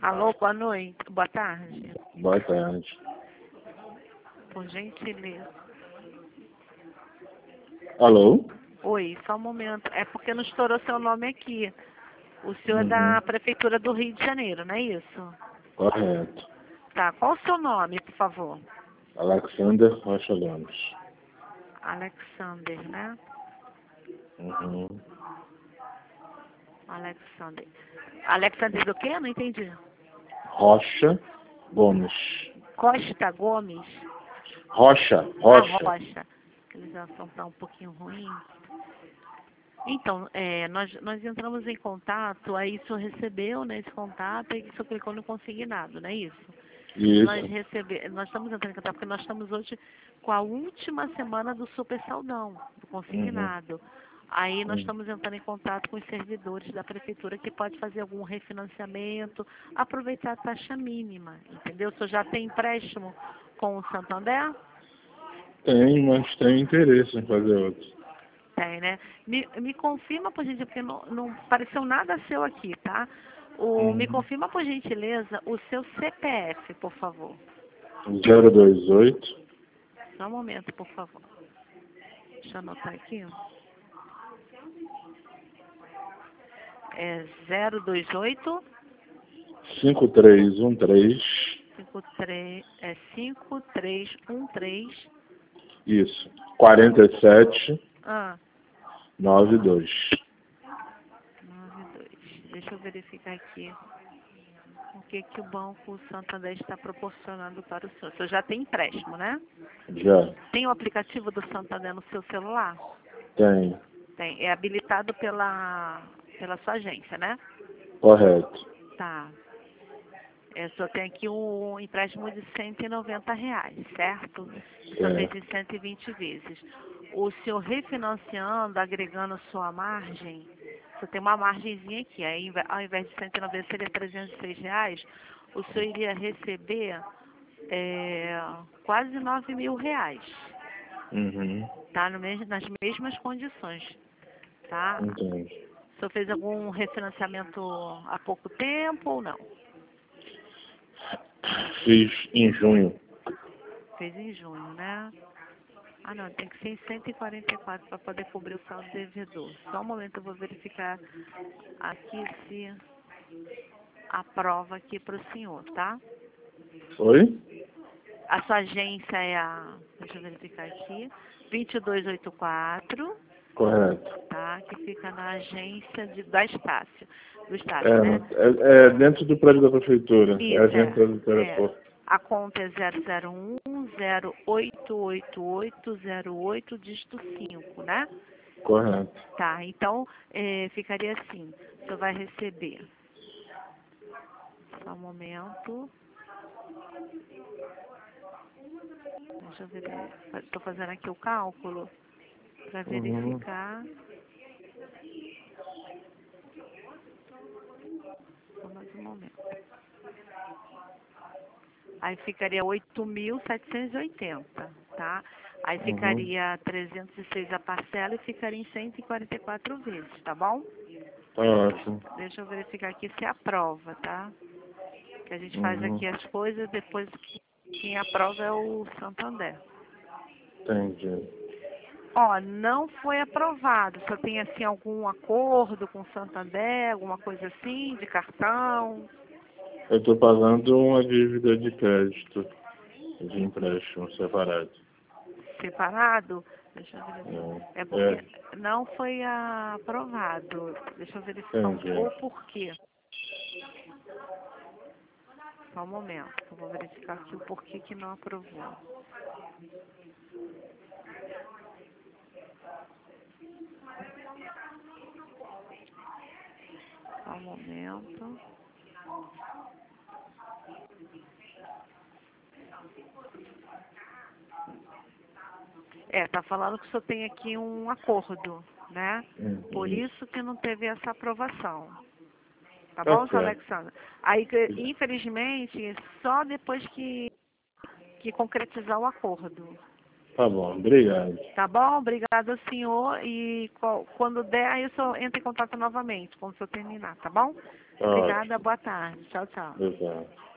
Alô, boa noite. Boa tarde. Boa tarde. Por gentileza. Alô? Oi, só um momento. É porque não estourou seu nome aqui. O senhor é da Prefeitura do Rio de Janeiro, não é isso? Correto. Tá. Qual o seu nome, por favor? Alexander Rocha Gomes. Alexander, né? Uhum. Alexander. Alexander do quê? Não entendi. Rocha Gomes. Costa Gomes? Rocha. A Rocha. A localização está um pouquinho ruim. Então, nós entramos em contato, aí o senhor recebeu, né, esse contato e o senhor clicou no consignado, não é isso? Isso. Nós estamos entrando em contato porque nós estamos hoje com a última semana do super saldão, do consignado. Aí nós estamos entrando em contato com os servidores da prefeitura que pode fazer algum refinanciamento, aproveitar a taxa mínima, entendeu? O senhor já tem empréstimo com o Santander? Tem, mas tem interesse em fazer outro. Tem, né? Me confirma, por gentileza, porque não apareceu nada seu aqui, tá? Me confirma, por gentileza, o seu CPF, por favor. 028 Só um momento, por favor. Deixa eu anotar aqui. É 028 5313. 5313. Isso. 4792. Ah, 92. Deixa eu verificar aqui o que o Banco Santander está proporcionando para o senhor. O senhor já tem empréstimo, né? Já. Tem o aplicativo do Santander no seu celular? Tem. Tem. É habilitado pela sua agência, né? Correto. Tá. Só tem aqui um empréstimo de R$ 190, certo? Só fez em 120 vezes. O senhor refinanciando, agregando sua margem, você tem uma margenzinha aqui. Aí, ao invés de 190, seria R$ 306. O senhor iria receber quase R$ 9.000. Tá? Nas mesmas condições. Tá? Entendi. O senhor fez algum refinanciamento há pouco tempo ou não? Fiz em junho. Fez em junho, né? Ah, não, tem que ser em 144 para poder cobrir o saldo devedor. Só um momento, eu vou verificar aqui se aprova aqui para o senhor, tá? Oi? A sua agência é deixa eu verificar aqui, 2284, Correto. tá? Que fica na agência do Estácio, né? É dentro do prédio da prefeitura. É a Isso, agência do aeroporto. A conta é 001-0888-08, dígito 5, né? Correto. Tá, então ficaria assim, o senhor vai receber, só um momento, deixa eu ver, estou fazendo aqui o cálculo para verificar, só mais um momento. Aí ficaria 8.780, tá? Aí ficaria 306 a parcela e ficaria em 144 vezes, tá bom? Tá ótimo. Deixa eu verificar aqui se aprova, tá? Que a gente faz aqui as coisas, depois quem aprova é o Santander. Entendi. Ó, não foi aprovado. Só tem assim algum acordo com o Santander, alguma coisa assim, de cartão? Eu estou pagando uma dívida de crédito, de empréstimo separado. Separado? Deixa eu verificar. É porque não foi aprovado. Deixa eu verificar o porquê. Só um momento. Eu vou verificar aqui o porquê que não aprovou. Só um momento. Tá falando que o senhor tem aqui um acordo, né? Por isso que não teve essa aprovação. Tá bom, seu Alexandre? Aí, infelizmente, só depois que concretizar o acordo. Tá bom, obrigado. Tá bom? Obrigada, senhor. E quando der, aí o senhor entra em contato novamente, quando o senhor terminar, tá bom? Tá Obrigada, ótimo. boa tarde. Tchau, tchau. Exato.